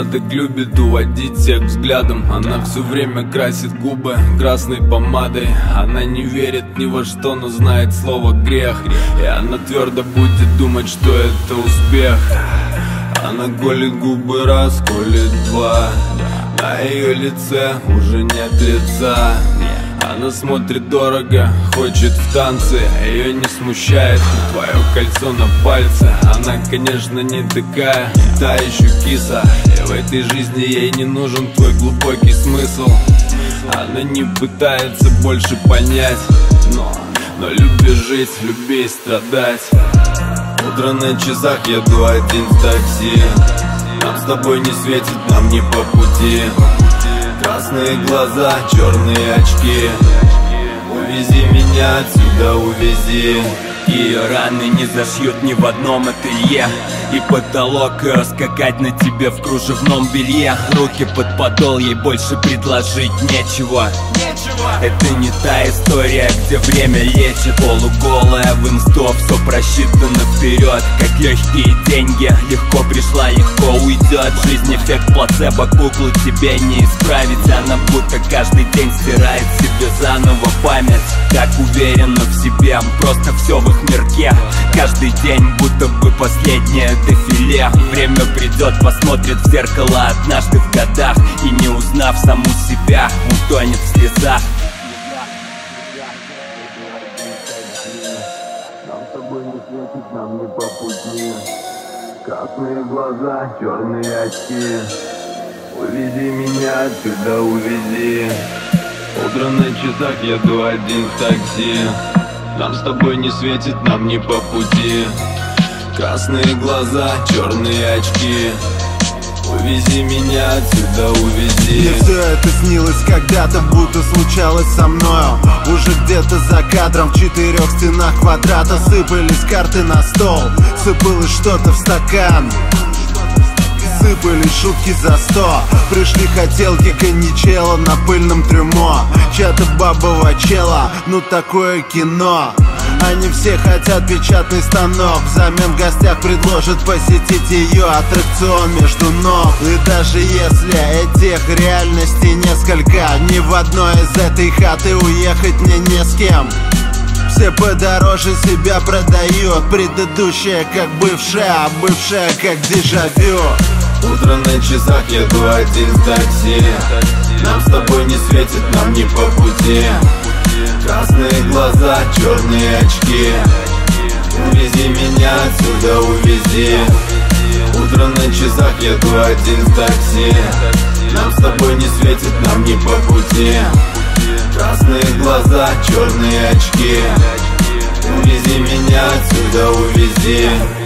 Она так любит уводить всех взглядом. Она все время красит губы красной помадой. Она не верит ни во что, но знает слово грех. И она твердо будет думать, что это успех. Она колет губы раз, колет два. На ее лице уже нет лица. Она смотрит дорого, хочет в танцы. Ее не смущает твое кольцо на пальце. Она, конечно, не такая, та еще киса. И в этой жизни ей не нужен твой глубокий смысл. Она не пытается больше понять, но люби жить, люби страдать. Утро на часах, еду один в такси. Нам с тобой не светит, нам не по пути. Красные глаза, черные очки. Увези меня отсюда, увези. Ее раны не зашьют ни в одном ателье. И потолок скакать на тебе в кружевном белье. Руки под подол, ей больше предложить нечего. Это не та история, где время лечит. Полуголая в инсту, все просчитано вперед. Как легкие деньги, легко пришла, легко уйдет. Жизнь эффект плацебо, куклу тебе не исправить. Она будто каждый день стирает себе заново память. Так уверена в себе, просто все в их мирке. Каждый день будто бы последнее дефиле. Время придет, посмотрит в зеркало однажды в годах. И не узнав саму себя, утонет в слезах. Нам с тобой не светит, нам не по пути. Красные глаза, черные очки. Увези меня отсюда, увези. Утро на часах, еду один в такси. Нам с тобой не светит, нам не по пути. Красные глаза, черные очки. Увези меня отсюда, увези. Мне все это снилось когда-то, будто случалось со мною. Уже где-то за кадром в 4 стенах квадрата сыпались карты на стол, сыпалось что-то в стакан. Сыпались шутки за 100. Пришли хотелки коньячела на пыльном трюмо. Чья-то бабова чела, ну такое кино. Они все хотят печатный станок. Взамен в гостях предложат посетить ее аттракцион между ног. И даже если этих реальностей несколько, ни в одной из этой хаты уехать мне не с кем. Все подороже себя продают. Предыдущая как бывшая, а бывшая как дежавю. Утро на часах, еду один в такси. Нам с тобой не светит, нам не по пути. Красные глаза, черные очки. Увези меня отсюда, увези. Утро на часах, еду один в такси. Нам с тобой не светит, нам не по пути. Красные глаза, черные очки. Увези меня отсюда, увези.